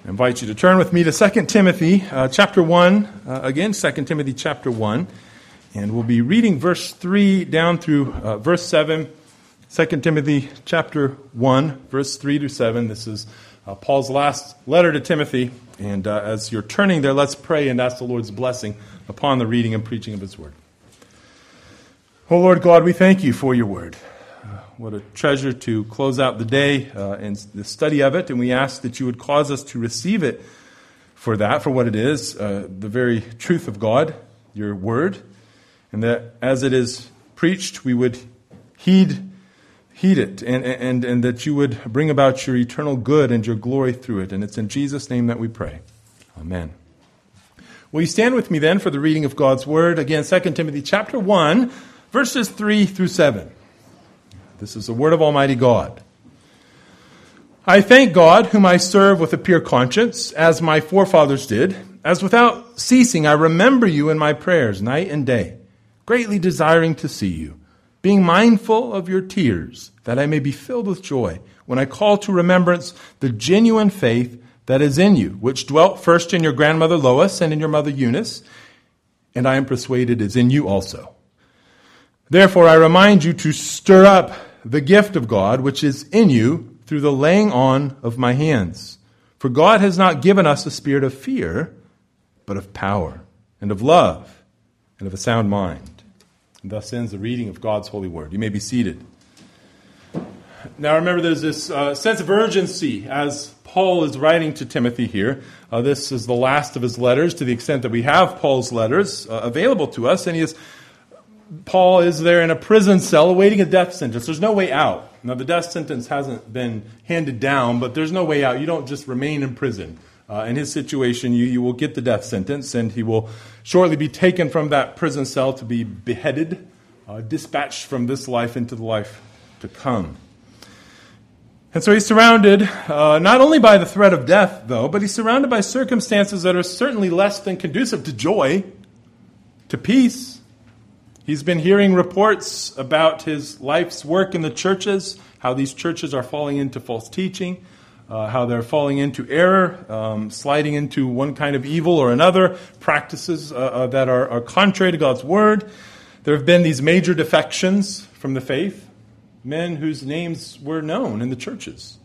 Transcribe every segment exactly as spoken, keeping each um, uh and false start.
I invite you to turn with me to Second Timothy uh, chapter one, uh, again, Second Timothy chapter one, and we'll be reading verse three down through uh, verse seven. Second Timothy chapter one, verse three to seven. This is uh, Paul's last letter to Timothy, and uh, as you're turning there, let's pray and ask the Lord's blessing upon the reading and preaching of His Word. Oh Lord God, we thank you for your Word. What a treasure to close out the day uh, and the study of it. And we ask that you would cause us to receive it for that, for what it is, uh, the very truth of God, your word. And that as it is preached, we would heed heed it and, and, and that you would bring about your eternal good and your glory through it. And it's in Jesus' name that we pray. Amen. Will you stand with me then for the reading of God's word? Again, Second Timothy chapter one, verses three through seven. This is the word of Almighty God. I thank God, whom I serve with a pure conscience, as my forefathers did, as without ceasing I remember you in my prayers night and day, greatly desiring to see you, being mindful of your tears, that I may be filled with joy when I call to remembrance the genuine faith that is in you, which dwelt first in your grandmother Lois and in your mother Eunice, and I am persuaded is in you also. Therefore, I remind you to stir up the gift of God which is in you through the laying on of my hands. For God has not given us a spirit of fear, but of power and of love and of a sound mind. And thus ends the reading of God's holy word. You may be seated. Now remember, there's this uh, sense of urgency as Paul is writing to Timothy here. Uh, this is the last of his letters, to the extent that we have Paul's letters uh, available to us, and he is Paul is there in a prison cell awaiting a death sentence. There's no way out. Now, the death sentence hasn't been handed down, but there's no way out. You don't just remain in prison. Uh, in his situation, you, you will get the death sentence, and he will shortly be taken from that prison cell to be beheaded, uh, dispatched from this life into the life to come. And so he's surrounded uh, not only by the threat of death, though, but he's surrounded by circumstances that are certainly less than conducive to joy, to peace. He's been hearing reports about his life's work in the churches, how these churches are falling into false teaching, uh, how they're falling into error, um, sliding into one kind of evil or another, practices uh, uh, that are, are contrary to God's word. There have been these major defections from the faith, men whose names were known in the churches.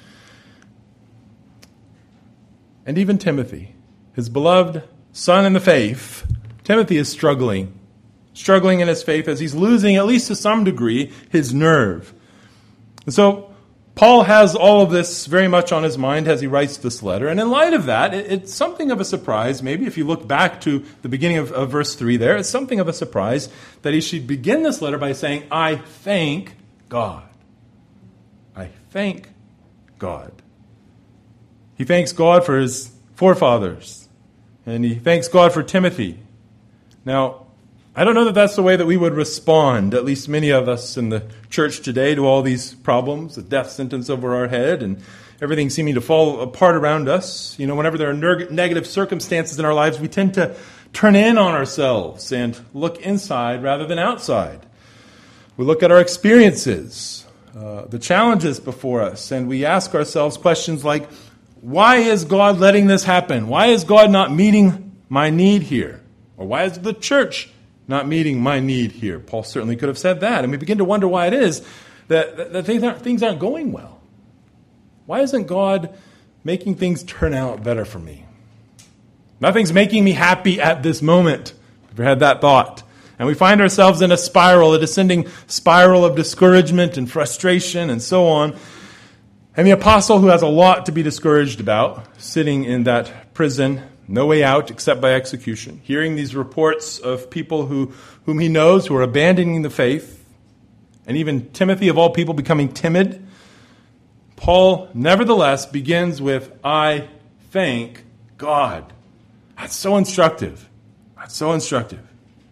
And even Timothy, his beloved son in the faith, Timothy is struggling. Struggling in his faith as he's losing, at least to some degree, his nerve. And so Paul has all of this very much on his mind as he writes this letter. And in light of that, it, it's something of a surprise, maybe if you look back to the beginning of, of verse three there, it's something of a surprise that he should begin this letter by saying, I thank God. I thank God. He thanks God for his forefathers. And he thanks God for Timothy. Now, I don't know that that's the way that we would respond, at least many of us in the church today, to all these problems, the death sentence over our head, and everything seeming to fall apart around us. You know, whenever there are neg- negative circumstances in our lives, we tend to turn in on ourselves and look inside rather than outside. We look at our experiences, uh, the challenges before us, and we ask ourselves questions like, why is God letting this happen? Why is God not meeting my need here? Or why is the church not meeting my need here? Paul certainly could have said that. And we begin to wonder why it is that, that, that things, aren't, things aren't going well. Why isn't God making things turn out better for me? Nothing's making me happy at this moment. Have you had that thought? And we find ourselves in a spiral, a descending spiral of discouragement and frustration and so on. And the apostle, who has a lot to be discouraged about, sitting in that prison, no way out except by execution, hearing these reports of people who, whom he knows who are abandoning the faith, and even Timothy, of all people, becoming timid, Paul nevertheless begins with, I thank God. That's so instructive. That's so instructive.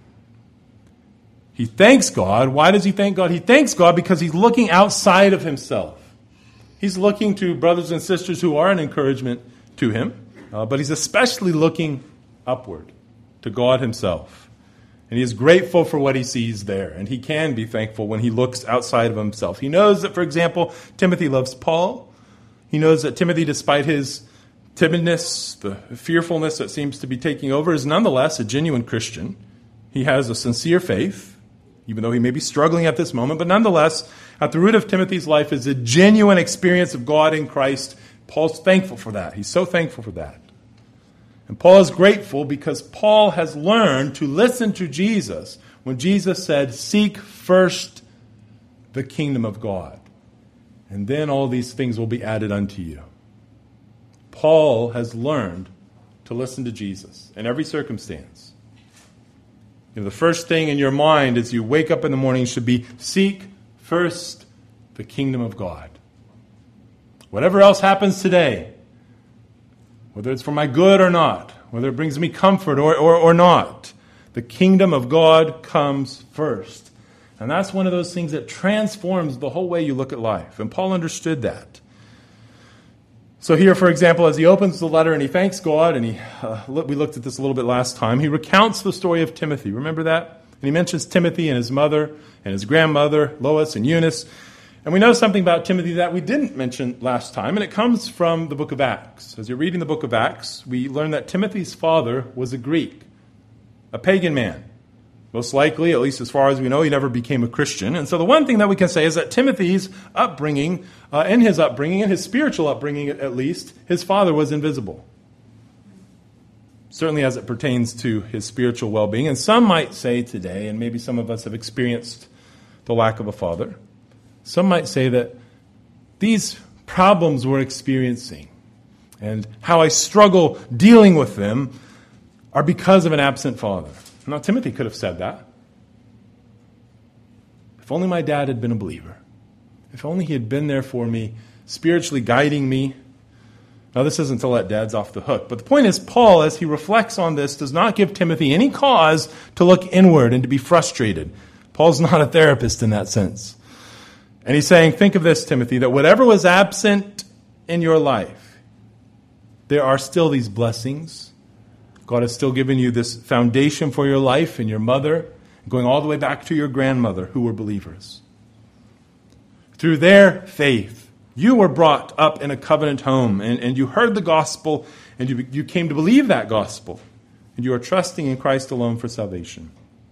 He thanks God. Why does he thank God? He thanks God because he's looking outside of himself. He's looking to brothers and sisters who are an encouragement to him. Uh, but he's especially looking upward to God himself. And he is grateful for what he sees there. And he can be thankful when he looks outside of himself. He knows that, for example, Timothy loves Paul. He knows that Timothy, despite his timidness, the fearfulness that seems to be taking over, is nonetheless a genuine Christian. He has a sincere faith, even though he may be struggling at this moment, but nonetheless, at the root of Timothy's life is a genuine experience of God in Christ. Paul's thankful for that. He's so thankful for that. And Paul is grateful because Paul has learned to listen to Jesus when Jesus said, "Seek first the kingdom of God, and then all these things will be added unto you." Paul has learned to listen to Jesus in every circumstance. You know, the first thing in your mind as you wake up in the morning should be, seek first the kingdom of God. Whatever else happens today, whether it's for my good or not, whether it brings me comfort or, or, or not, the kingdom of God comes first. And that's one of those things that transforms the whole way you look at life. And Paul understood that. So here, for example, as he opens the letter and he thanks God, and he uh, we looked at this a little bit last time, he recounts the story of Timothy. Remember that? And he mentions Timothy and his mother and his grandmother, Lois and Eunice. And we know something about Timothy that we didn't mention last time, and it comes from the book of Acts. As you're reading the book of Acts, we learn that Timothy's father was a Greek, a pagan man. Most likely, at least as far as we know, he never became a Christian. And so the one thing that we can say is that Timothy's upbringing, uh, in his upbringing, in his spiritual upbringing at least, his father was invisible. Certainly as it pertains to his spiritual well-being. And some might say today, and maybe some of us have experienced the lack of a father, some might say that these problems we're experiencing and how I struggle dealing with them are because of an absent father. Now, Timothy could have said that. If only my dad had been a believer. If only he had been there for me, spiritually guiding me. Now, this isn't to let dads off the hook. But the point is, Paul, as he reflects on this, does not give Timothy any cause to look inward and to be frustrated. Paul's not a therapist in that sense. And he's saying, think of this, Timothy, that whatever was absent in your life, there are still these blessings. God has still given you this foundation for your life and your mother, going all the way back to your grandmother, who were believers. Through their faith, you were brought up in a covenant home, and, and you heard the gospel, and you, you came to believe that gospel, and you are trusting in Christ alone for salvation.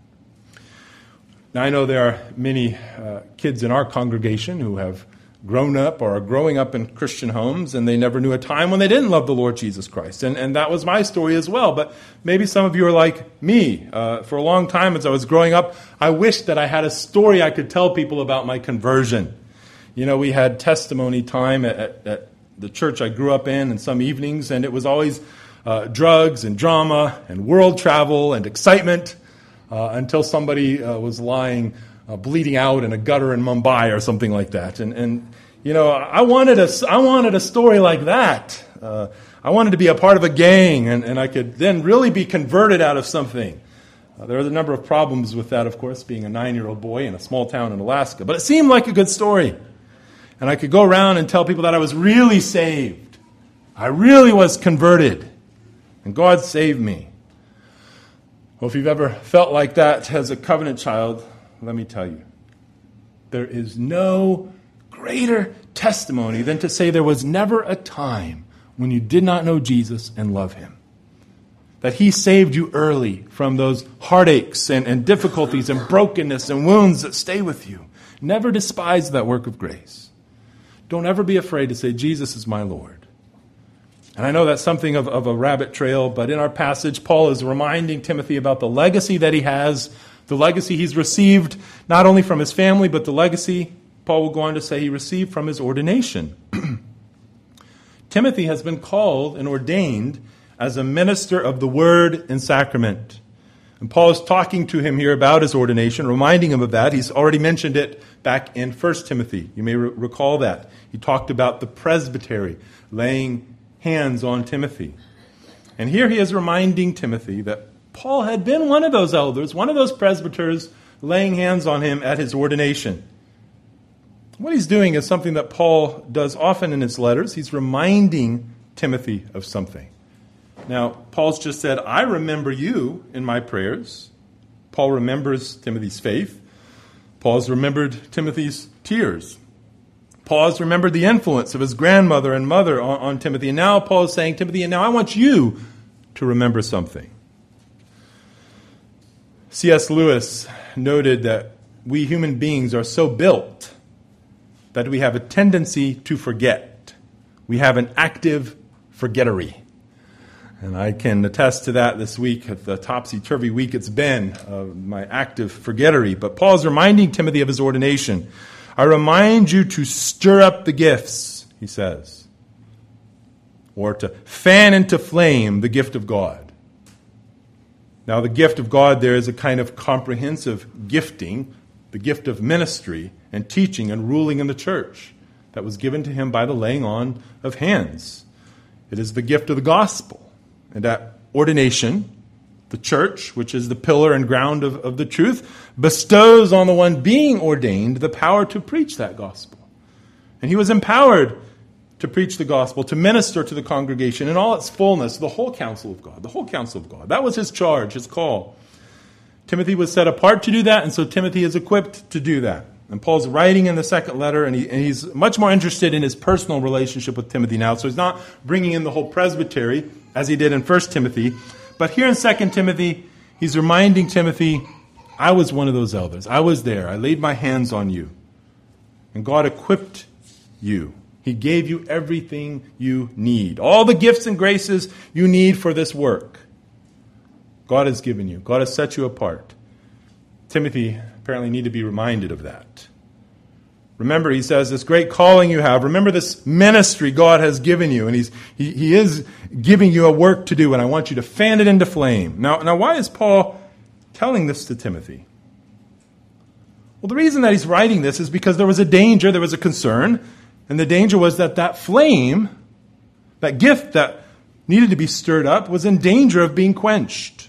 Now, I know there are many uh, kids in our congregation who have grown up or are growing up in Christian homes, and they never knew a time when they didn't love the Lord Jesus Christ. And, and that was my story as well. But maybe some of you are like me. Uh, for a long time as I was growing up, I wished that I had a story I could tell people about my conversion. You know, we had testimony time at, at, at the church I grew up in, and some evenings, and it was always uh, drugs and drama and world travel and excitement uh, until somebody uh, was lying Uh, bleeding out in a gutter in Mumbai or something like that. And, and you know, I wanted a, I wanted a story like that. Uh, I wanted to be a part of a gang, and, and I could then really be converted out of something. Uh, there are a number of problems with that, of course, being a nine-year-old boy in a small town in Alaska. But it seemed like a good story. And I could go around and tell people that I was really saved. I really was converted. And God saved me. Well, if you've ever felt like that as a covenant child, let me tell you, there is no greater testimony than to say there was never a time when you did not know Jesus and love him. That he saved you early from those heartaches and, and difficulties and brokenness and wounds that stay with you. Never despise that work of grace. Don't ever be afraid to say, Jesus is my Lord. And I know that's something of, of a rabbit trail, but in our passage, Paul is reminding Timothy about the legacy that he has, the legacy he's received not only from his family, but the legacy, Paul will go on to say, he received from his ordination. Timothy has been called and ordained as a minister of the word and sacrament. And Paul is talking to him here about his ordination, reminding him of that. He's already mentioned it back in First Timothy. You may re- recall that. He talked about the presbytery, laying hands on Timothy. And here he is reminding Timothy that Paul had been one of those elders, one of those presbyters, laying hands on him at his ordination. What he's doing is something that Paul does often in his letters. He's reminding Timothy of something. Now, Paul's just said, I remember you in my prayers. Paul remembers Timothy's faith. Paul's remembered Timothy's tears. Paul has remembered the influence of his grandmother and mother on, on Timothy. And now Paul is saying, Timothy, and now I want you to remember something. C S Lewis noted that we human beings are so built that we have a tendency to forget. We have an active forgettery. And I can attest to that this week, at the topsy-turvy week it's been, uh, my active forgettery. But Paul's reminding Timothy of his ordination. I remind you to stir up the gifts, he says, or to fan into flame the gift of God. Now, the gift of God there is a kind of comprehensive gifting, the gift of ministry and teaching and ruling in the church that was given to him by the laying on of hands. It is the gift of the gospel. And at ordination, the church, which is the pillar and ground of, of the truth, bestows on the one being ordained the power to preach that gospel. And he was empowered to preach the gospel, to minister to the congregation in all its fullness, the whole counsel of God, the whole counsel of God. That was his charge, his call. Timothy was set apart to do that, and so Timothy is equipped to do that. And Paul's writing in the second letter, and, he, and he's much more interested in his personal relationship with Timothy now. So he's not bringing in the whole presbytery, as he did in First Timothy. But here in Second Timothy, he's reminding Timothy, I was one of those elders. I was there. I laid my hands on you. And God equipped you. He gave you everything you need. All the gifts and graces you need for this work. God has given you. God has set you apart. Timothy apparently need to be reminded of that. Remember, he says, this great calling you have. Remember this ministry God has given you. And he's, he, he is giving you a work to do. And I want you to fan it into flame. Now, now, why is Paul telling this to Timothy? Well, the reason that he's writing this is because there was a danger, there was a concern. And the danger was that that flame, that gift that needed to be stirred up, was in danger of being quenched.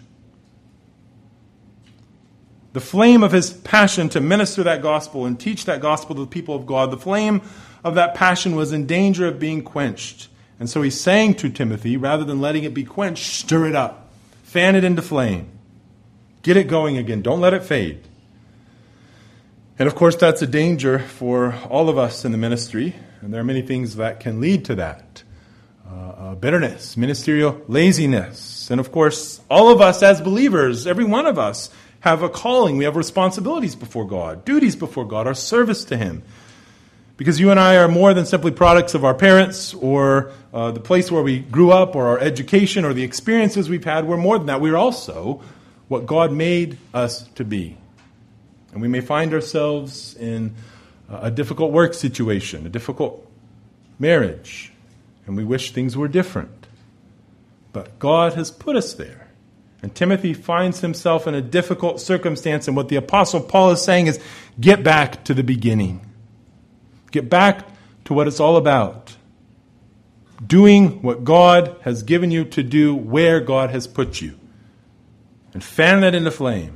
The flame of his passion to minister that gospel and teach that gospel to the people of God, the flame of that passion was in danger of being quenched. And so he's saying to Timothy, rather than letting it be quenched, stir it up. Fan it into flame. Get it going again. Don't let it fade. And of course, that's a danger for all of us in the ministry. And there are many things that can lead to that. Uh, uh, bitterness, ministerial laziness. And of course, all of us as believers, every one of us, have a calling. We have responsibilities before God, duties before God, our service to Him. Because you and I are more than simply products of our parents or uh, the place where we grew up or our education or the experiences we've had. We're more than that. We're also what God made us to be. And we may find ourselves in a difficult work situation, a difficult marriage, and we wish things were different. But God has put us there. And Timothy finds himself in a difficult circumstance, and what the Apostle Paul is saying is, get back to the beginning. Get back to what it's all about. Doing what God has given you to do where God has put you. And fan that into flame.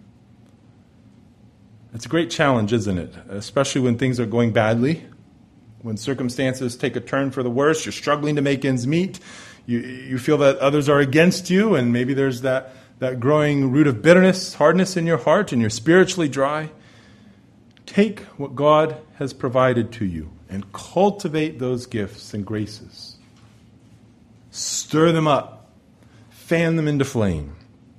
It's a great challenge, isn't it? Especially when things are going badly. When circumstances take a turn for the worse, you're struggling to make ends meet. You you feel that others are against you, and maybe there's that, that growing root of bitterness, hardness in your heart, and you're spiritually dry. Take what God has provided to you and cultivate those gifts and graces. Stir them up. Fan them into flame.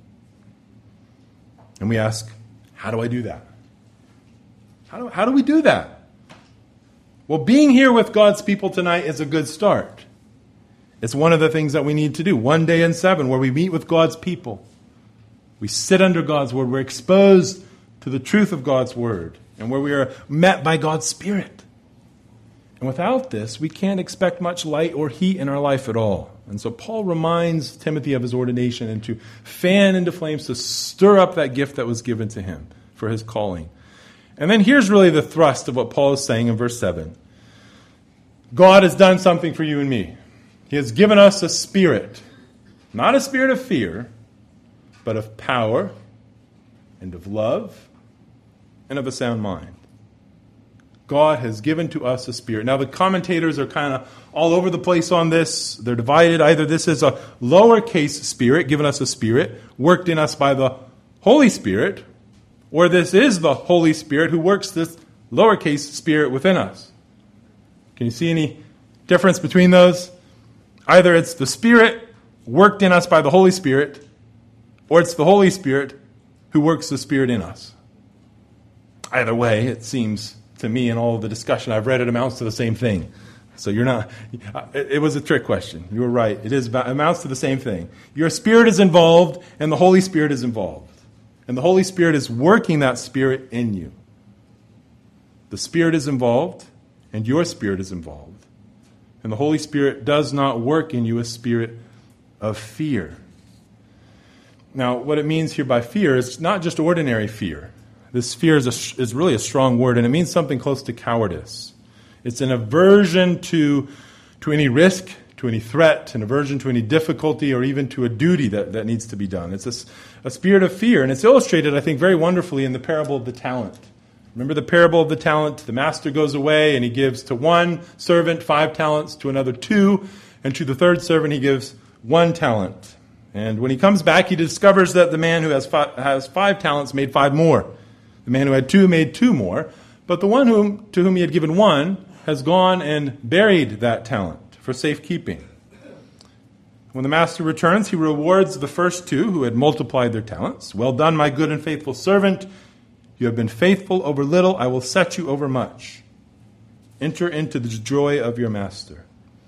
And we ask, how do I do that? How do, how do we do that? Well, being here with God's people tonight is a good start. It's one of the things that we need to do. One day in seven, where we meet with God's people. We sit under God's word. We're exposed to the truth of God's word. And where we are met by God's Spirit. And without this, we can't expect much light or heat in our life at all. And so Paul reminds Timothy of his ordination and to fan into flames, to stir up that gift that was given to him for his calling. And then here's really the thrust of what Paul is saying in verse seven. God has done something for you and me. He has given us a spirit, not a spirit of fear, but of power and of love and of a sound mind. God has given to us a spirit. Now the commentators are kind of all over the place on this. They're divided. Either this is a lowercase spirit, given us a spirit, worked in us by the Holy Spirit, or this is the Holy Spirit who works this lowercase spirit within us. Can you see any difference between those? Either it's the Spirit worked in us by the Holy Spirit, or it's the Holy Spirit who works the Spirit in us. Either way, it seems to me in all of the discussion I've read, it amounts to the same thing. So you're not, it was a trick question. You were right. It is it amounts to the same thing. Your spirit is involved and the Holy Spirit is involved. And the Holy Spirit is working that Spirit in you. The Spirit is involved and your spirit is involved. And the Holy Spirit does not work in you a spirit of fear. Now, what it means here by fear is not just ordinary fear. This fear is, a, is really a strong word, and it means something close to cowardice. It's an aversion to, to any risk, to any threat, an aversion to any difficulty, or even to a duty that, that needs to be done. It's a, a spirit of fear, and it's illustrated, I think, very wonderfully in the parable of the talent. Remember the parable of the talent? The master goes away, and he gives to one servant five talents, to another two, and to the third servant he gives one talent. And when he comes back, he discovers that the man who has five, has five talents made five more. The man who had two made two more. But the one whom, to whom he had given one has gone and buried that talent for safekeeping. When the master returns, he rewards the first two who had multiplied their talents. Well done, my good and faithful servant. You have been faithful over little. I will set you over much. Enter into the joy of your master.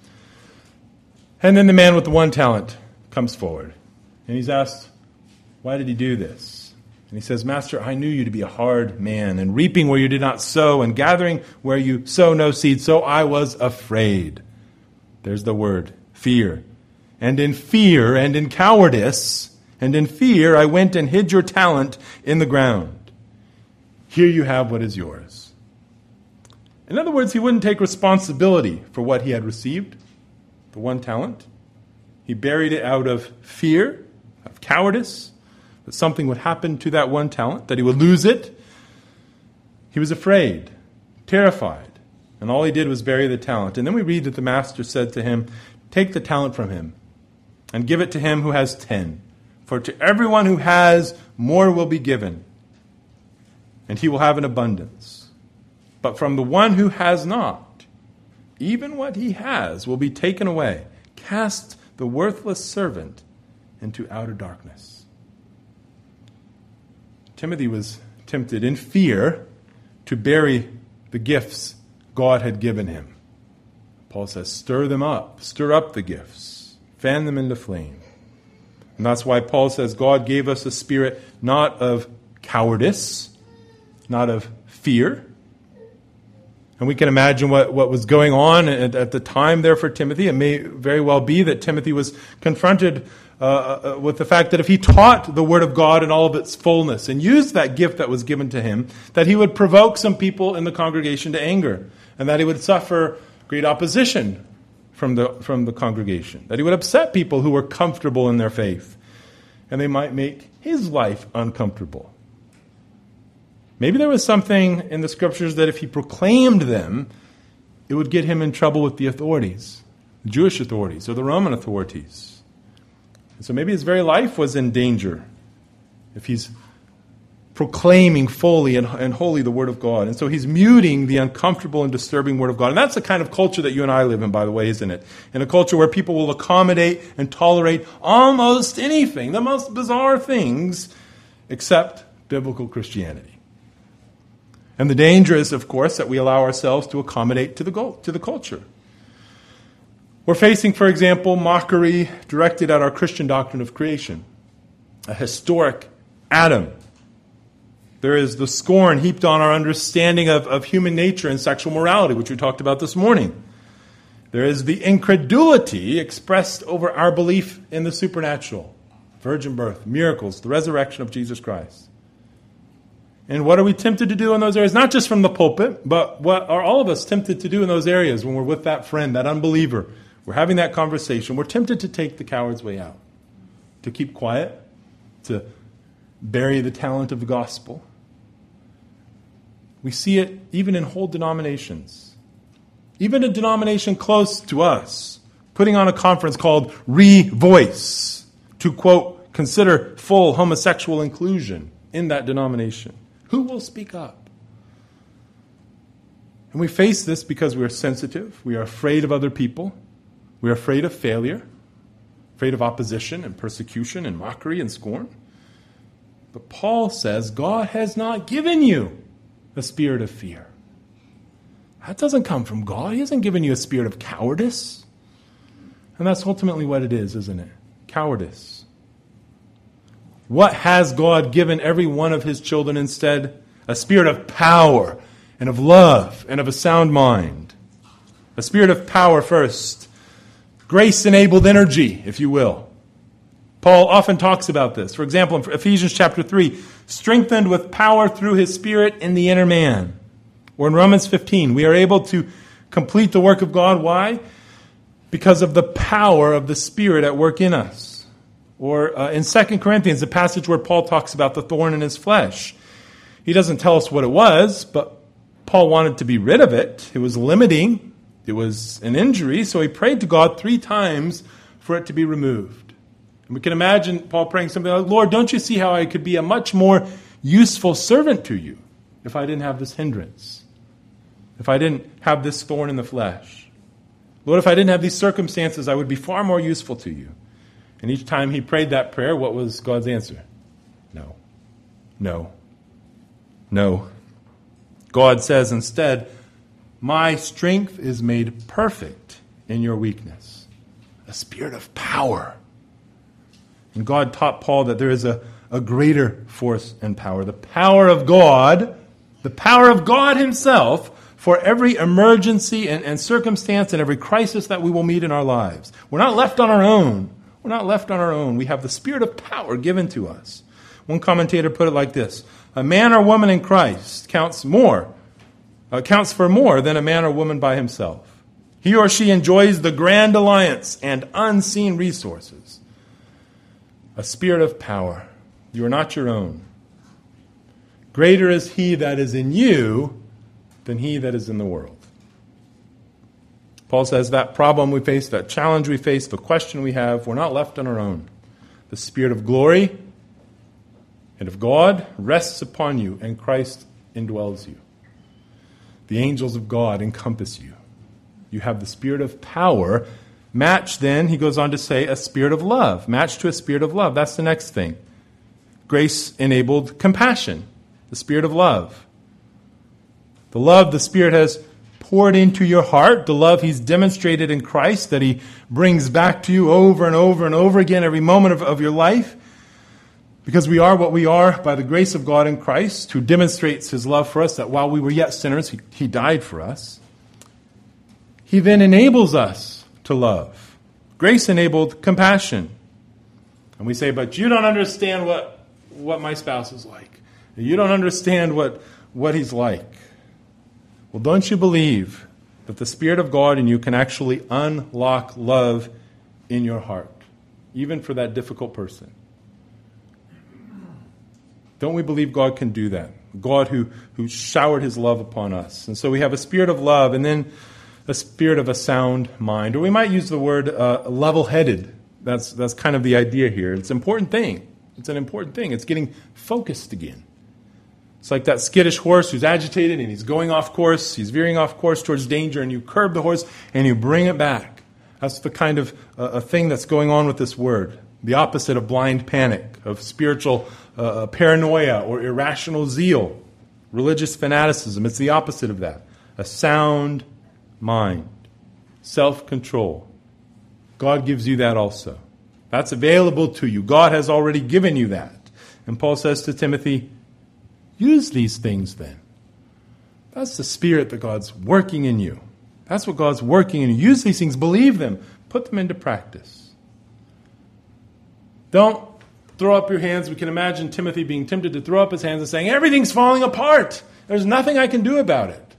And then the man with the one talent comes forward. And he's asked, why did he do this? And he says, Master, I knew you to be a hard man, and reaping where you did not sow, and gathering where you sow no seed, so I was afraid. There's the word, fear. And in fear, and in cowardice, and in fear, I went and hid your talent in the ground. Here you have what is yours. In other words, he wouldn't take responsibility for what he had received, the one talent. He buried it out of fear, of cowardice, that something would happen to that one talent, that he would lose it. He was afraid, terrified, and all he did was bury the talent. And then we read that the master said to him, take the talent from him and give it to him who has ten. For to everyone who has, more will be given, and he will have an abundance. But from the one who has not, even what he has will be taken away. Cast the worthless servant into outer darkness. Timothy was tempted in fear to bury the gifts God had given him. Paul says, stir them up, stir up the gifts, fan them into flame. And that's why Paul says God gave us a spirit not of cowardice, not of fear. And we can imagine what, what was going on at, at the time there for Timothy. It may very well be that Timothy was confronted uh, uh, with the fact that if he taught the Word of God in all of its fullness and used that gift that was given to him, that he would provoke some people in the congregation to anger, and that he would suffer great opposition from the, from the congregation, that he would upset people who were comfortable in their faith, and they might make his life uncomfortable. Maybe there was something in the Scriptures that if he proclaimed them, it would get him in trouble with the authorities, the Jewish authorities or the Roman authorities. And so maybe his very life was in danger if he's proclaiming fully and, and wholly the Word of God. And so he's muting the uncomfortable and disturbing Word of God. And that's the kind of culture that you and I live in, by the way, isn't it? In a culture where people will accommodate and tolerate almost anything, the most bizarre things, except biblical Christianity. And the danger is, of course, that we allow ourselves to accommodate to the go- to the culture. We're facing, for example, mockery directed at our Christian doctrine of creation, a historic Adam. There is the scorn heaped on our understanding of, of human nature and sexual morality, which we talked about this morning. There is the incredulity expressed over our belief in the supernatural, virgin birth, miracles, the resurrection of Jesus Christ. And what are we tempted to do in those areas? Not just from the pulpit, but what are all of us tempted to do in those areas when we're with that friend, that unbeliever? We're having that conversation. We're tempted to take the coward's way out, to keep quiet, to bury the talent of the gospel. We see it even in whole denominations. Even a denomination close to us, putting on a conference called Re-Voice to, quote, consider full homosexual inclusion in that denomination. Who will speak up? And we face this because we are sensitive. We are afraid of other people. We are afraid of failure, afraid of opposition and persecution and mockery and scorn. But Paul says God has not given you a spirit of fear. That doesn't come from God. He hasn't given you a spirit of cowardice. And that's ultimately what it is, isn't it? Cowardice. What has God given every one of his children instead? A spirit of power and of love and of a sound mind. A spirit of power first. Grace-enabled energy, if you will. Paul often talks about this. For example, in Ephesians chapter three, strengthened with power through his Spirit in the inner man. Or in Romans fifteen, we are able to complete the work of God. Why? Because of the power of the Spirit at work in us. Or uh, in Second Corinthians, the passage where Paul talks about the thorn in his flesh. He doesn't tell us what it was, but Paul wanted to be rid of it. It was limiting. It was an injury, so he prayed to God three times for it to be removed. And we can imagine Paul praying something like, Lord, don't you see how I could be a much more useful servant to you if I didn't have this hindrance? If I didn't have this thorn in the flesh? Lord, if I didn't have these circumstances, I would be far more useful to you. And each time he prayed that prayer, what was God's answer? No. No. No. God says instead, my strength is made perfect in your weakness. A spirit of power. And God taught Paul that there is a, a greater force and power. The power of God, the power of God himself for every emergency and, and circumstance and every crisis that we will meet in our lives. We're not left on our own. We're not left on our own. We have the spirit of power given to us. One commentator put it like this: a man or woman in Christ counts more, uh, counts for more than a man or woman by himself. He or she enjoys the grand alliance and unseen resources. A spirit of power. You are not your own. Greater is he that is in you than he that is in the world. Paul says that problem we face, that challenge we face, the question we have, we're not left on our own. The Spirit of glory and of God rests upon you, and Christ indwells you. The angels of God encompass you. You have the spirit of power. Match then, he goes on to say, a spirit of love. Match to a spirit of love. That's the next thing. Grace-enabled compassion. The spirit of love. The love the Spirit has poured into your heart. The love he's demonstrated in Christ that he brings back to you over and over and over again every moment of, of your life. Because we are what we are by the grace of God in Christ, who demonstrates his love for us, that while we were yet sinners, he, he died for us. He then enables us to love. Grace-enabled compassion. And we say, but you don't understand what, what my spouse is like. You don't understand what, what he's like. Well, don't you believe that the Spirit of God in you can actually unlock love in your heart, even for that difficult person? Don't we believe God can do that? God who, who showered his love upon us. And so we have a spirit of love and then a spirit of a sound mind. Or we might use the word uh, level-headed. That's, that's kind of the idea here. It's an important thing. It's an important thing. It's getting focused again. It's like that skittish horse who's agitated and he's going off course. He's veering off course towards danger, and you curb the horse and you bring it back. That's the kind of uh, a thing that's going on with this word. The opposite of blind panic, of spiritual uh, paranoia or irrational zeal, religious fanaticism. It's the opposite of that. A sound mind, self-control. God gives you that also. That's available to you. God has already given you that. And Paul says to Timothy, use these things then. That's the Spirit that God's working in you. That's what God's working in you. Use these things. Believe them. Put them into practice. Don't throw up your hands. We can imagine Timothy being tempted to throw up his hands and saying, everything's falling apart. There's nothing I can do about it.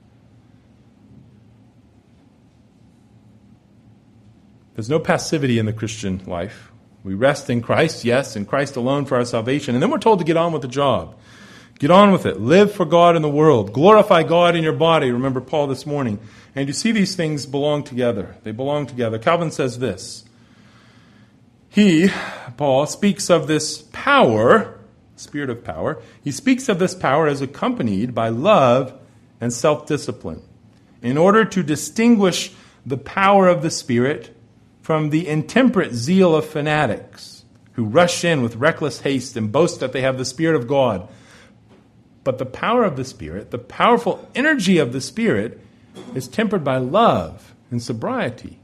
There's no passivity in the Christian life. We rest in Christ, yes, in Christ alone for our salvation. And then we're told to get on with the job. Get on with it. Live for God in the world. Glorify God in your body. Remember Paul this morning. And you see these things belong together. They belong together. Calvin says this. He, Paul, speaks of this power, spirit of power. He speaks of this power as accompanied by love and self-discipline. in order to distinguish the power of the Spirit from the intemperate zeal of fanatics who rush in with reckless haste and boast that they have the Spirit of God. But the power of the Spirit, the powerful energy of the Spirit, is tempered by love and sobriety.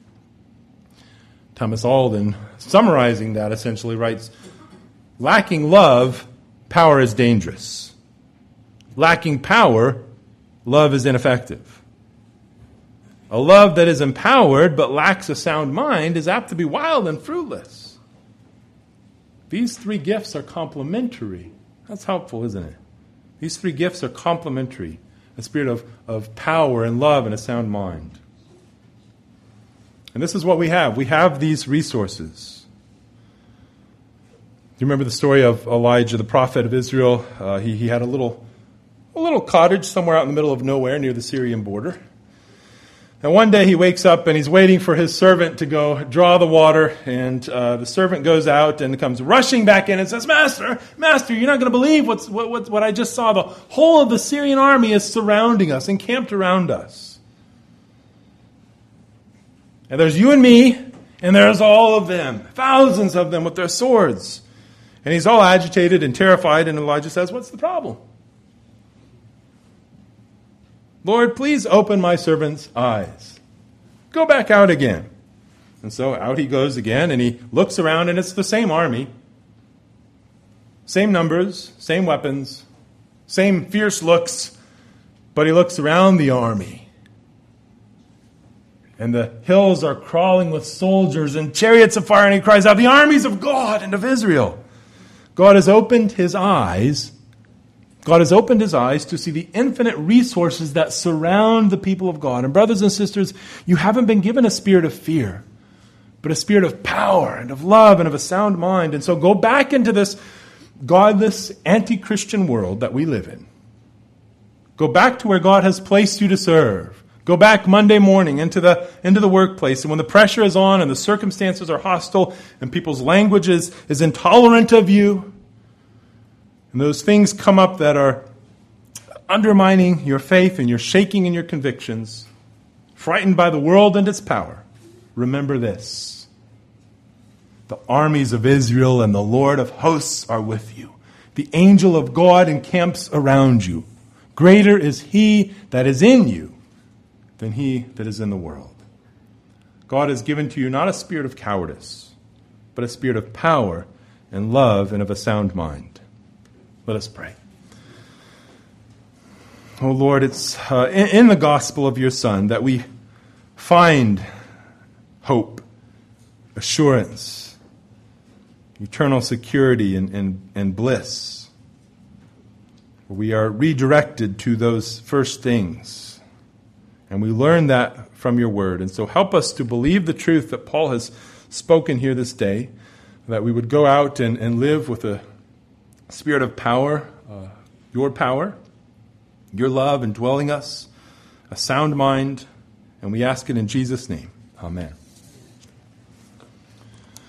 Thomas Alden, summarizing that, essentially writes, lacking love, power is dangerous. Lacking power, love is ineffective. A love that is empowered but lacks a sound mind is apt to be wild and fruitless. These three gifts are complementary. That's helpful, isn't it? These three gifts are complementary. A spirit of, of power and love and a sound mind. And this is what we have. We have these resources. Do you remember the story of Elijah, the prophet of Israel? Uh, he, he had a little, a little cottage somewhere out in the middle of nowhere near the Syrian border. And one day he wakes up and he's waiting for his servant to go draw the water. And uh, the servant goes out and comes rushing back in and says, Master, Master, you're not going to believe what's, what, what, what I just saw. The whole of the Syrian army is surrounding us, encamped around us. And there's you and me, and there's all of them, thousands of them with their swords. And he's all agitated and terrified, and Elijah says, what's the problem? Lord, please open my servant's eyes. Go back out again. And so out he goes again, and he looks around, and it's the same army. Same numbers, same weapons, same fierce looks, but he looks around the army. And the hills are crawling with soldiers and chariots of fire, and he cries out, the armies of God and of Israel. God has opened his eyes. God has opened his eyes to see the infinite resources that surround the people of God. And brothers and sisters, you haven't been given a spirit of fear, but a spirit of power and of love and of a sound mind. And so go back into this godless, anti-Christian world that we live in. Go back to where God has placed you to serve. Go back Monday morning into the into the workplace, and when the pressure is on and the circumstances are hostile and people's language is, is intolerant of you, and those things come up that are undermining your faith and you're shaking in your convictions, frightened by the world and its power, remember this. The armies of Israel and the Lord of hosts are with you. The angel of God encamps around you. Greater is he that is in you than he that is in the world. God has given to you not a spirit of cowardice, but a spirit of power and love and of a sound mind. Let us pray. Oh Lord, it's uh, in, in the gospel of your Son that we find hope, assurance, eternal security and, and, and bliss. We are redirected to those first things. And we learn that from your word. And so help us to believe the truth that Paul has spoken here this day, that we would go out and, and live with a spirit of power, uh, your power, your love indwelling us, a sound mind, and we ask it in Jesus' name. Amen.